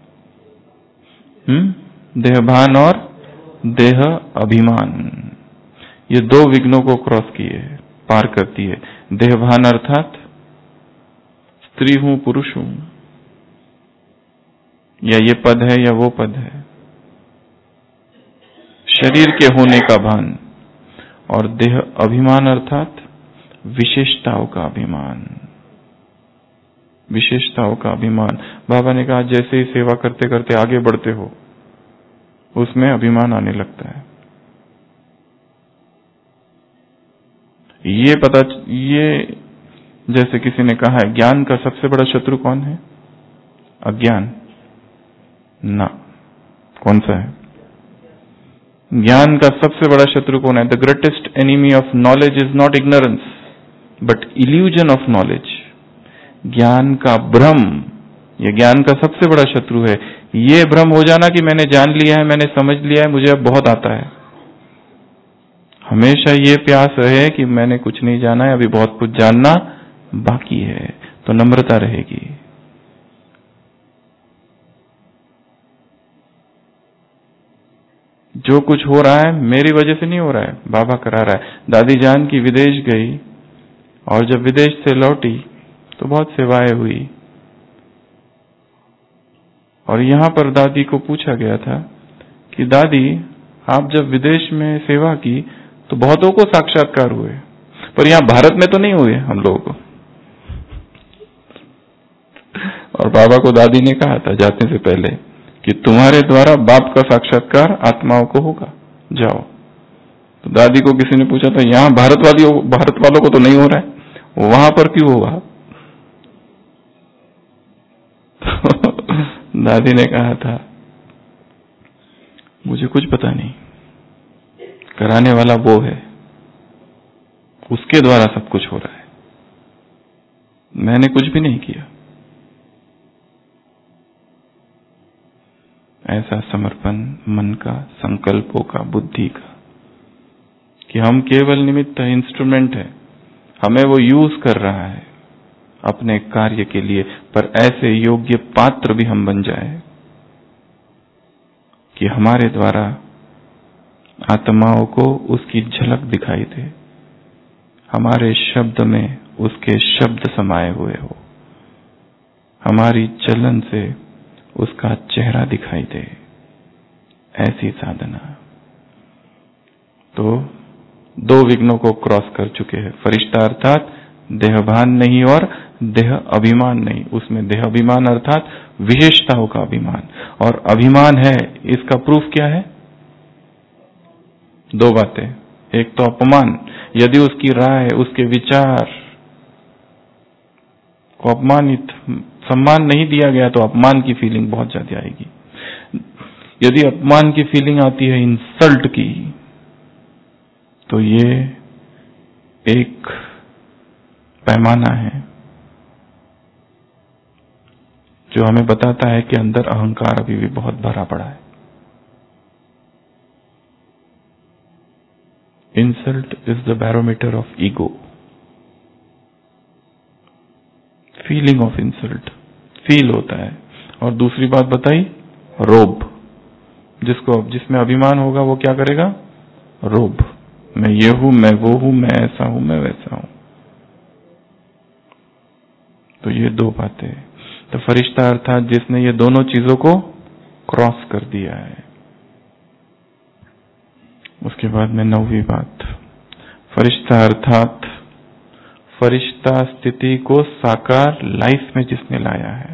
देहभान और देह अभिमान, ये 2 विघ्नों को क्रॉस किए, पार करती है। देहभान अर्थात स्त्री हूं पुरुष हूं, या ये पद है या वो पद है, शरीर के होने का भान। और देह अभिमान अर्थात विशेषताओं का अभिमान, विशेषताओं का अभिमान। बाबा ने कहा जैसे ही सेवा करते करते आगे बढ़ते हो उसमें अभिमान आने लगता है। ये जैसे किसी ने कहा है ज्ञान का सबसे बड़ा शत्रु कौन है? अज्ञान ना। कौन सा है? ज्ञान का सबसे बड़ा शत्रु कौन है? The greatest enemy of knowledge is not ignorance but illusion of knowledge. ज्ञान का भ्रम, ये ज्ञान का सबसे बड़ा शत्रु है। ये भ्रम हो जाना कि मैंने जान लिया है, मैंने समझ लिया है, मुझे अब बहुत आता है। हमेशा ये प्यास रहे कि मैंने कुछ नहीं जाना है, अभी बहुत कुछ जानना बाकी है, तो नम्रता रहेगी। जो कुछ हो रहा है मेरी वजह से नहीं हो रहा है, बाबा करा रहा है। दादी जान की विदेश गई और जब विदेश से लौटी तो बहुत सेवाएं हुई, और यहां पर दादी को पूछा गया था कि दादी आप जब विदेश में सेवा की तो बहुतों को साक्षात्कार हुए, पर यहां भारत में तो नहीं हुए हम लोगों को। और बाबा को दादी ने कहा था जाने से पहले कि तुम्हारे द्वारा बाप का साक्षात्कार आत्माओं को होगा, जाओ। तो दादी को किसी ने पूछा था यहां भारत वालों को तो नहीं हो रहा है, वहां पर क्यों होगा? दादी ने कहा था मुझे कुछ पता नहीं, कराने वाला वो है, उसके द्वारा सब कुछ हो रहा है, मैंने कुछ भी नहीं किया। ऐसा समर्पण मन का, संकल्पों का, बुद्धि का, कि हम केवल निमित्त है, इंस्ट्रूमेंट है, हमें वो यूज कर रहा है अपने कार्य के लिए, पर ऐसे योग्य पात्र भी हम बन जाए कि हमारे द्वारा आत्माओं को उसकी झलक दिखाई दे, हमारे शब्द में उसके शब्द समाये हुए हो, हमारी चलन से उसका चेहरा दिखाई दे, ऐसी साधना। तो 2 विघ्नों को क्रॉस कर चुके हैं। फरिश्ता अर्थात देहभान नहीं और देह अभिमान नहीं, उसमें देह अभिमान अर्थात विशेषताओं का अभिमान, और अभिमान है इसका प्रूफ क्या है? 2 बातें। एक तो अपमान, यदि उसकी राय, उसके विचार को अपमानित, सम्मान नहीं दिया गया तो अपमान की फीलिंग बहुत ज्यादा आएगी। यदि अपमान की फीलिंग आती है, इंसल्ट की, तो ये एक पैमाना है जो हमें बताता है कि अंदर अहंकार अभी भी बहुत भरा पड़ा है। Insult is the barometer of ego, feeling of insult feel होता है। और दूसरी बात बताई, रोब, जिसमें अभिमान होगा वो क्या करेगा? रोब, मैं ये हूं, मैं वो हूं, मैं ऐसा हूं, मैं वैसा हूं। तो ये 2 बातें। तो फरिश्ता अर्थात जिसने ये दोनों चीजों को क्रॉस कर दिया है। उसके बाद में 9वीं बात, फरिश्ता अर्थात फरिश्ता स्थिति को साकार लाइफ में जिसने लाया है।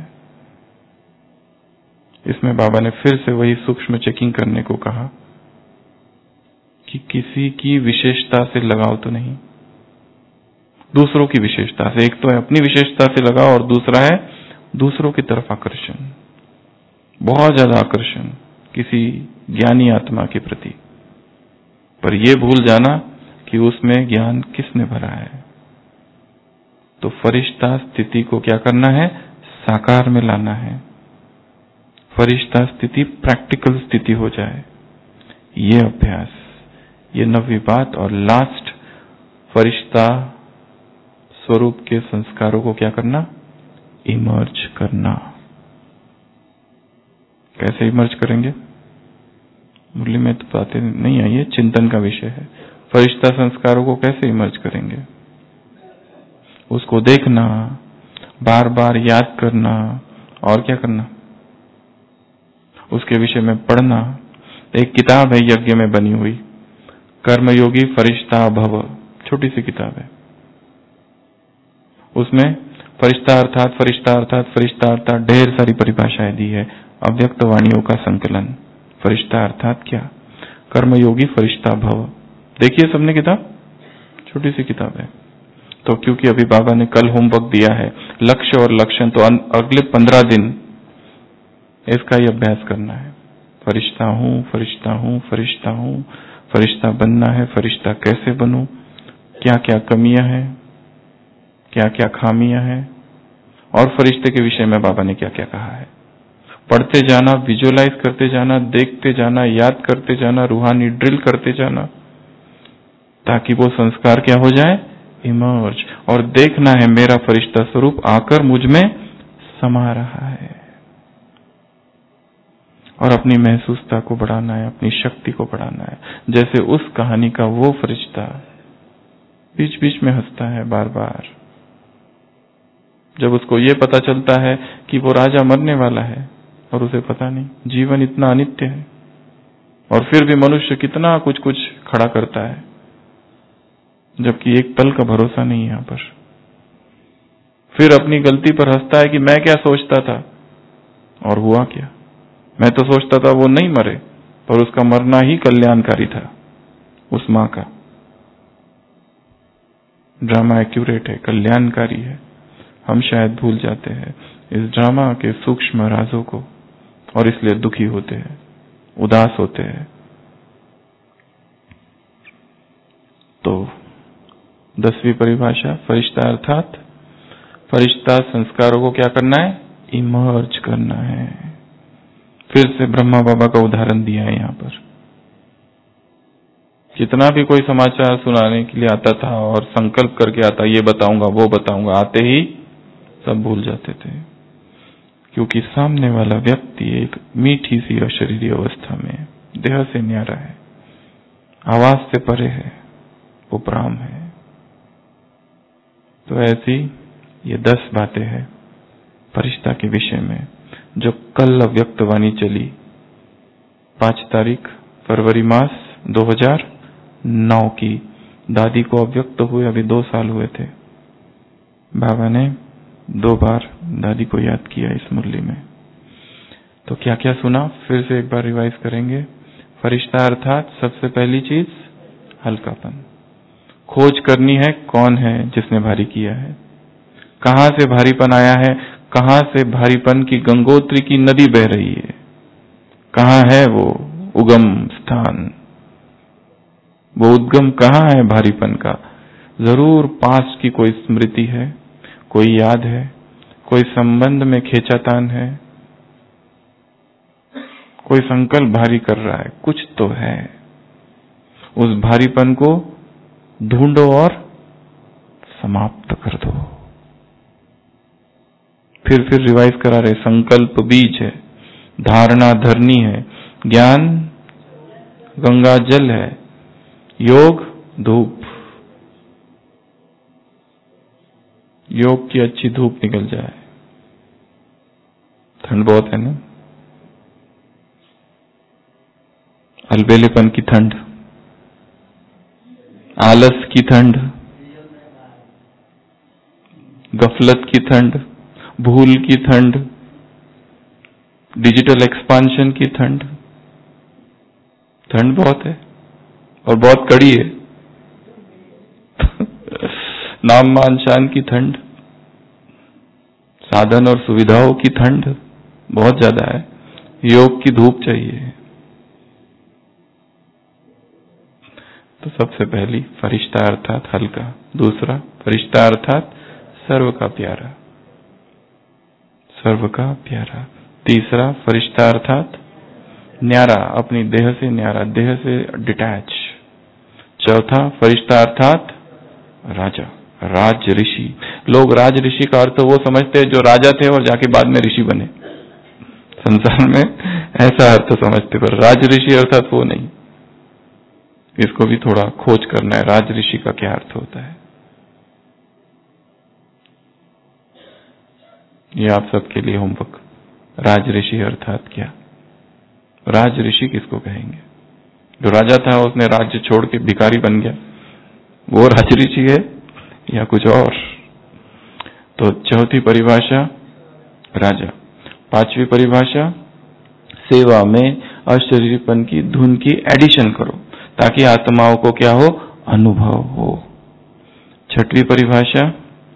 इसमें बाबा ने फिर से वही सूक्ष्म चेकिंग करने को कहा कि किसी की विशेषता से लगाव तो नहीं, दूसरों की विशेषता से। एक तो है अपनी विशेषता से लगाव और दूसरा है दूसरों की तरफ आकर्षण, बहुत ज्यादा आकर्षण किसी ज्ञानी आत्मा के प्रति। पर यह भूल जाना कि उसमें ज्ञान किसने भरा है। तो फरिश्ता स्थिति को क्या करना है, साकार में लाना है। फरिश्ता स्थिति प्रैक्टिकल स्थिति हो जाए, ये अभ्यास, ये नवी बात। और लास्ट, फरिश्ता स्वरूप के संस्कारों को क्या करना, इमर्ज करना। कैसे इमर्ज करेंगे, मुरली में तो बातें नहीं आई है, चिंतन का विषय है। फरिश्ता संस्कारों को कैसे इमर्ज करेंगे, उसको देखना, बार बार याद करना, और क्या करना, उसके विषय में पढ़ना। एक किताब है यज्ञ में बनी हुई, कर्मयोगी फरिश्ता भव, छोटी सी किताब है। उसमें फरिश्ता अर्थात ढेर सारी परिभाषाएं दी है, अव्यक्त वाणियों का संकलन। फरिश्ता अर्थात क्या, कर्मयोगी फरिश्ता भव। देखिए सबने किताब, छोटी सी किताब है। तो क्योंकि अभी बाबा ने कल होमवर्क दिया है, लक्ष्य और लक्षण, तो अगले 15 दिन इसका ही अभ्यास करना है। फरिश्ता हूं, फरिश्ता हूं, फरिश्ता हूं, फरिश्ता बनना है, फरिश्ता कैसे बनूं, क्या क्या कमियां हैं, क्या क्या खामियां हैं, और फरिश्ते के विषय में बाबा ने क्या क्या कहा है। पढ़ते जाना, विजुअलाइज करते जाना, देखते जाना, याद करते जाना, रूहानी ड्रिल करते जाना, ताकि वो संस्कार क्या हो जाए, इमर्ज। और देखना है मेरा फरिश्ता स्वरूप आकर मुझ में समा रहा है, और अपनी महसूसता को बढ़ाना है, अपनी शक्ति को बढ़ाना है। जैसे उस कहानी का वो फरिश्ता बीच बीच में हंसता है बार बार, जब उसको ये पता चलता है कि वो राजा मरने वाला है और उसे पता नहीं, जीवन इतना अनित्य है, और फिर भी मनुष्य कितना कुछ कुछ खड़ा करता है, जबकि एक पल का भरोसा नहीं है यहां पर। फिर अपनी गलती पर हंसता है कि मैं क्या सोचता था, और हुआ क्या, मैं तो सोचता था वो नहीं मरे, पर उसका मरना ही कल्याणकारी था उस मां का। ड्रामा एक्यूरेट है, कल्याणकारी है। हम शायद भूल जाते हैं इस ड्रामा के सूक्ष्म राजों को, और इसलिए दुखी होते हैं, उदास होते हैं। तो 10वीं परिभाषा, फरिश्ता अर्थात फरिश्ता संस्कारों को क्या करना है, इमर्ज करना है। फिर से ब्रह्मा बाबा का उदाहरण दिया है यहां पर। कितना भी कोई समाचार सुनाने के लिए आता था और संकल्प करके आता, ये बताऊंगा वो बताऊंगा, आते ही सब भूल जाते थे, क्योंकि सामने वाला व्यक्ति एक मीठी सी अशरीरी अवस्था में, देह से न्यारा है, आवाज से परे है, उपराम है। तो ऐसी ये 10 बातें हैं फरिश्ता के विषय में, जो कल अव्यक्त वाणी चली 5 तारीख फरवरी मास 2009 की। दादी को अव्यक्त हुए अभी 2 साल हुए थे। बाबा ने 2 बार दादी को याद किया इस मुरली में। तो क्या क्या सुना, फिर से एक बार रिवाइज करेंगे। फरिश्ता अर्थात सबसे पहली चीज हल्कापन, खोज करनी है कौन है जिसने भारी किया है, कहां से भारीपन आया है, कहां से भारीपन की गंगोत्री की नदी बह रही है, कहां है वो उगम स्थान, वो उद्गम कहां है भारीपन का। जरूर पास की कोई स्मृति है, कोई याद है, कोई संबंध में खींचातान है, कोई संकल्प भारी कर रहा है, कुछ तो है। उस भारीपन को ढूंढो और समाप्त कर दो। फिर रिवाइज करा रहे, संकल्प बीज है, धारणा धरनी है, ज्ञान गंगा जल है, योग धूप, योग की अच्छी धूप निकल जाए। ठंड बहुत है ना, अलबेलेपन की ठंड, आलस की ठंड, गफलत की ठंड, भूल की ठंड, डिजिटल एक्सपांशन की ठंड। ठंड बहुत है और बहुत कड़ी है। नाम मान शान की ठंड, साधन और सुविधाओं की ठंड बहुत ज्यादा है। योग की धूप चाहिए। तो सबसे पहली फरिश्ता अर्थात हल्का, दूसरा फरिश्ता अर्थात सर्व का प्यारा, सर्व का प्यारा, तीसरा फरिश्ता अर्थात न्यारा, अपनी देह से न्यारा, देह से डिटैच, चौथा फरिश्ता अर्थात राजा, राज ऋषि। लोग राज ऋषि का अर्थ वो समझते हैं जो राजा थे और जाके बाद में ऋषि बने, संसार में ऐसा अर्थ समझते, पर राज ऋषि अर्थात वो नहीं। इसको भी थोड़ा खोज करना है, राज ऋषि का क्या अर्थ होता है। ये आप सबके लिए होमवर्क। राज ऋषि अर्थात क्या? राज ऋषि किसको कहेंगे? जो राजा था उसने राज्य छोड़ के भिखारी बन गया, वो राज ऋषि है या कुछ और? तो चौथी परिभाषा राजा, पांचवी परिभाषा सेवा में अशरीरपन की धुन की एडिशन करो ताकि आत्माओं को क्या हो? अनुभव हो। छठवीं परिभाषा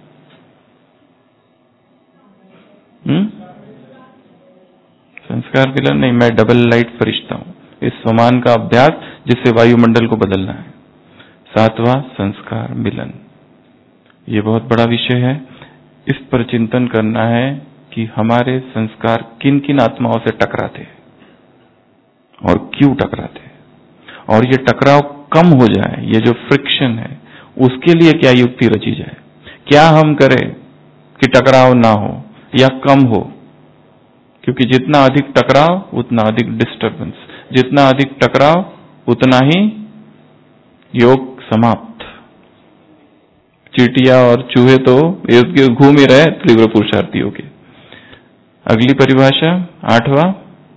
संस्कार मिलन नहीं, मैं डबल लाइट फरिश्ता हूं, इस स्वमान का अभ्यास जिससे वायुमंडल को बदलना है। सातवां संस्कार मिलन, ये बहुत बड़ा विषय है। इस पर चिंतन करना है कि हमारे संस्कार किन किन आत्माओं से टकराते हैं और क्यों टकराते हैं, और ये टकराव कम हो जाए, ये जो फ्रिक्शन है उसके लिए क्या युक्ति रची जाए, क्या हम करें कि टकराव ना हो या कम हो। क्योंकि जितना अधिक टकराव उतना अधिक डिस्टरबेंस, जितना अधिक टकराव उतना ही योग समाप्त। चींटियां और चूहे तो घूम ही रहे तीव्र पुरुषार्थियों के। अगली परिभाषा आठवां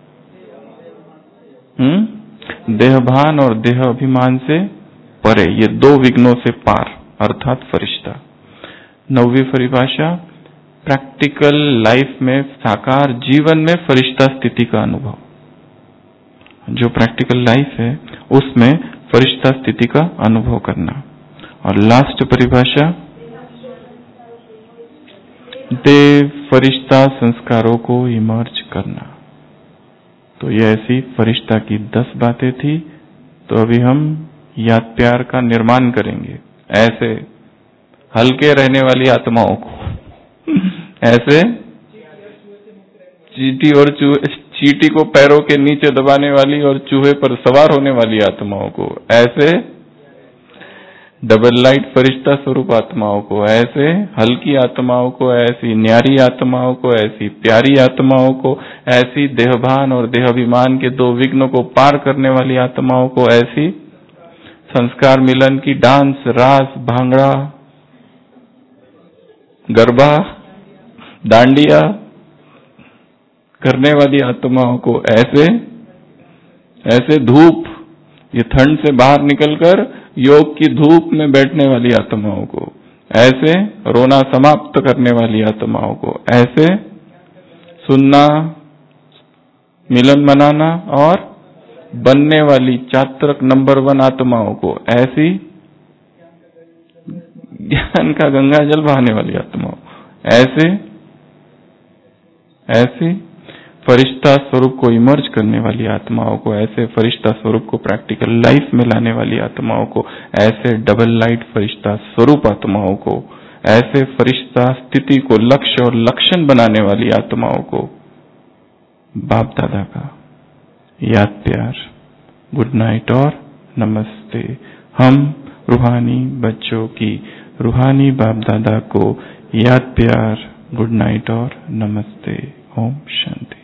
देहभान और देह अभिमान से परे, ये दो विघ्नों से पार अर्थात फरिश्ता। नौवीं परिभाषा प्रैक्टिकल लाइफ में, साकार जीवन में फरिश्ता स्थिति का अनुभव। जो प्रैक्टिकल लाइफ है उसमें फरिश्ता स्थिति का अनुभव करना। और लास्ट परिभाषा देव फरिश्ता संस्कारों को इमर्ज करना। तो ये ऐसी फरिश्ता की 10 बातें थी। तो अभी हम याद प्यार का निर्माण करेंगे, ऐसे हल्के रहने वाली आत्माओं को, ऐसे चींटी और चींटी को पैरों के नीचे दबाने वाली और चूहे पर सवार होने वाली आत्माओं को, ऐसे डबल लाइट फरिश्ता स्वरूप आत्माओं को, ऐसे हल्की आत्माओं को, ऐसी न्यारी आत्माओं को, ऐसी प्यारी आत्माओं को, ऐसी देहभान और देहाभिमान के दो विघ्नों को पार करने वाली आत्माओं को, ऐसी संस्कार मिलन की डांस, रास, भांगड़ा, गरबा, डांडिया करने वाली आत्माओं को, ऐसे धूप, ये ठंड से बाहर निकलकर योग की धूप में बैठने वाली आत्माओं को, ऐसे रोना समाप्त करने वाली आत्माओं को, ऐसे सुनना, मिलन मनाना और बनने वाली चात्रक नंबर 1 आत्माओं को, ऐसी ज्ञान का गंगा जल बहाने वाली आत्माओं, ऐसे फरिश्ता स्वरूप को इमर्ज करने वाली आत्माओं को, ऐसे फरिश्ता स्वरूप को प्रैक्टिकल लाइफ में लाने वाली आत्माओं को, ऐसे डबल लाइट फरिश्ता स्वरूप आत्माओं को, ऐसे फरिश्ता स्थिति को लक्ष्य और लक्षण बनाने वाली आत्माओं को बाप दादा का याद प्यार, गुड नाइट और नमस्ते। हम रूहानी बच्चों की रूहानी बाप दादा को याद प्यार, गुड नाइट और नमस्ते। ओम शांति।